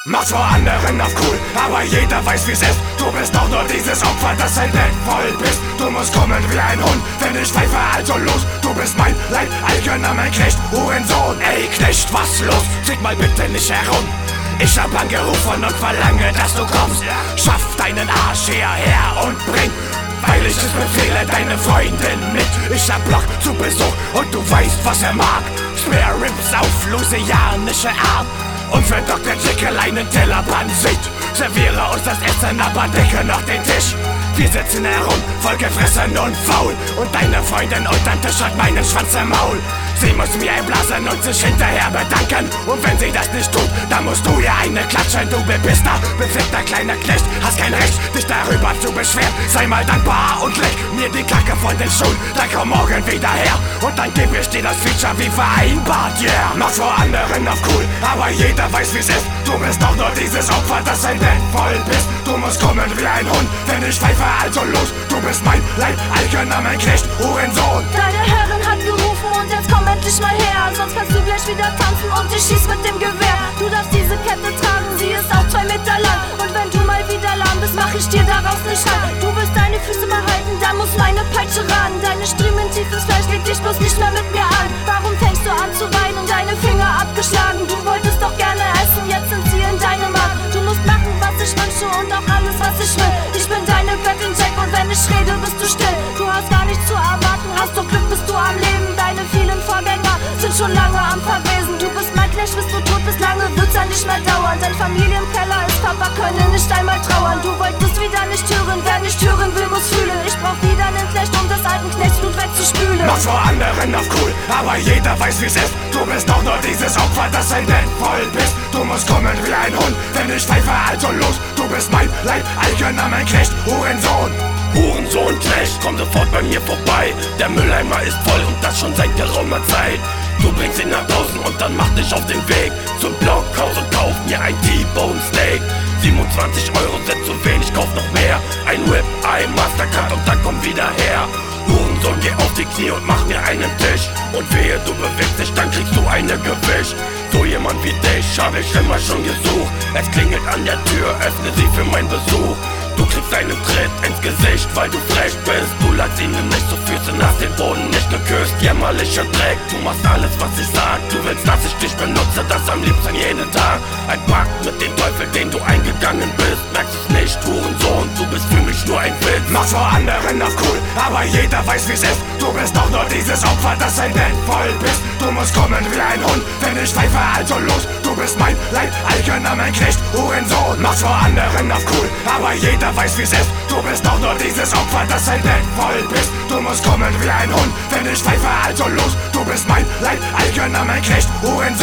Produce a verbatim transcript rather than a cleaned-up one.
Mach's vor anderen auf cool, aber jeder weiß wie's ist. Du bist doch nur dieses Opfer, das sein Bett voll bist. Du musst kommen wie ein Hund, wenn ich pfeife, also los. Du bist mein Leibeigener, mein Knecht, Hurensohn. Ey Knecht, was los? Schick mal bitte nicht herum. Ich hab angerufen und verlange, dass du kommst. Schaff deinen Arsch hierher und bring, weil ich es befehle, deine Freundin mit. Ich hab Block zu Besuch und du weißt, was er mag. Spare Ribs auf louisianische Art. Und für Doktor Jekyll einen Tellerpan sieht. Serviere uns das Essen, aber decke noch den Tisch. Wir sitzen herum, vollgefressen und faul. Und deine Freundin unterm Tisch hat meinen Schwanz im Maul. Sie muss mir einblasen und sich hinterher bedanken. Und wenn sie das nicht tut, dann musst du ihr eine klatschen. Du bepisster, befickter kleiner Knecht, hast kein Recht, dich darüber zu beschweren. Sei mal dankbar und leg mir die Kacke von den Schuhen. Dann komm morgen wieder her und dann geb ich dir das Feature wie vereinbart, yeah. Mach's vor anderen auf cool, aber jeder weiß wie's ist. Du bist doch nur dieses Opfer, das sein Bett voll bist. Du musst kommen wie ein Hund, wenn ich pfeife, also los. Du bist mein Leibeigener, mein Knecht, Hurensohn. Deine Herrin hat gerufen und jetzt komm endlich mal her. Sonst kannst du gleich wieder tanzen und ich schieß mit dem Gewehr. Du darfst diese Kette tragen, sie ist auch zwei Meter lang. Und wenn du mal wieder lahm bist, mach ich dir daraus ne Schrank. Du willst deine Füße mal halten, da muss meine Peitsche ran. Deine Striemen tiefes Fleisch legt dich bloß nicht mehr mit mir an. Warum fängst du an zu weinen, deine Finger abgeschlagen? Du wolltest doch gerne essen, jetzt sind sie in deinem Magen. Du musst machen, was ich wünsche und auch alles, was ich will. Ich bin deine Göttin Jack und wenn ich rede, bist du still. Du hast gar nichts zu erwarten, hast doch Glück, bist du am Leben. Deine vielen Vorgänger sind schon lange am Verwesen. Du bist mein Knecht, bis du tot bist, lange wird's ja nicht mehr dauern. Dein Familienkeller ist Papa, können nicht einmal trauern. Du wolltest wieder nicht hören, wer nicht hören will, muss fühlen. Ich brauch wieder einen Knecht, um das alten Knechtsblut wegzuspülen. Mach's vor anderen auf cool, aber jeder weiß wie's ist. Du bist doch nur dieses Opfer, das sein Bett voll bist. Du musst kommen wie ein Hund, wenn ich pfeife, also los. Du bist mein Leibeigener, mein Knecht, Hurensohn. Hurensohn, Knecht, komm sofort bei mir vorbei. Der Mülleimer ist voll und das schon seit geraumer Zeit. Du bringst ihn nach draußen und dann mach dich auf den Weg zum Blockhaus und kauf mir ein T-Bone Steak. siebenundzwanzig Euro sind zu wenig, kauf noch mehr. Ein Whip, ein Mastercard und dann komm wieder her. Hurensohn, geh auf die Knie und mach mir einen Tisch. Und wehe, du bewegst dich, dann kriegst du eine Gewicht. So jemand wie dich hab ich immer schon gesucht. Es klingelt an der Tür, öffne sie für meinen Besuch. Du kriegst einen Tritt ins Gesicht, weil du frech bist. Du lagst ihm nicht zu Füßen, hast den Boden nicht geküsst. Jämmerlicher Dreck, du machst alles, was ich sag. Du willst, dass ich dich benutze, das am liebsten jeden Tag. Ein Pakt mit dem Teufel, den du eingegangen bist. Merkst es nicht, Hurensohn, du bist für mich nur ein Witz. Mach's vor anderen auf cool, aber jeder weiß wie's ist. Du bist doch nur dieses Opfer, das sein Bett voll bist. Du musst kommen wie ein Hund, wenn ich pfeife, also los. Du bist mein Leibeigener, mein Knecht, Hurensohn. Mach's vor anderen auf cool, aber jeder weiß wie's ist. Du bist doch nur dieses Opfer, das sein Bett voll bist. Du musst kommen wie ein Hund, wenn ich pfeife, also los. Du bist mein Leibeigener, mein Knecht, Hurensohn.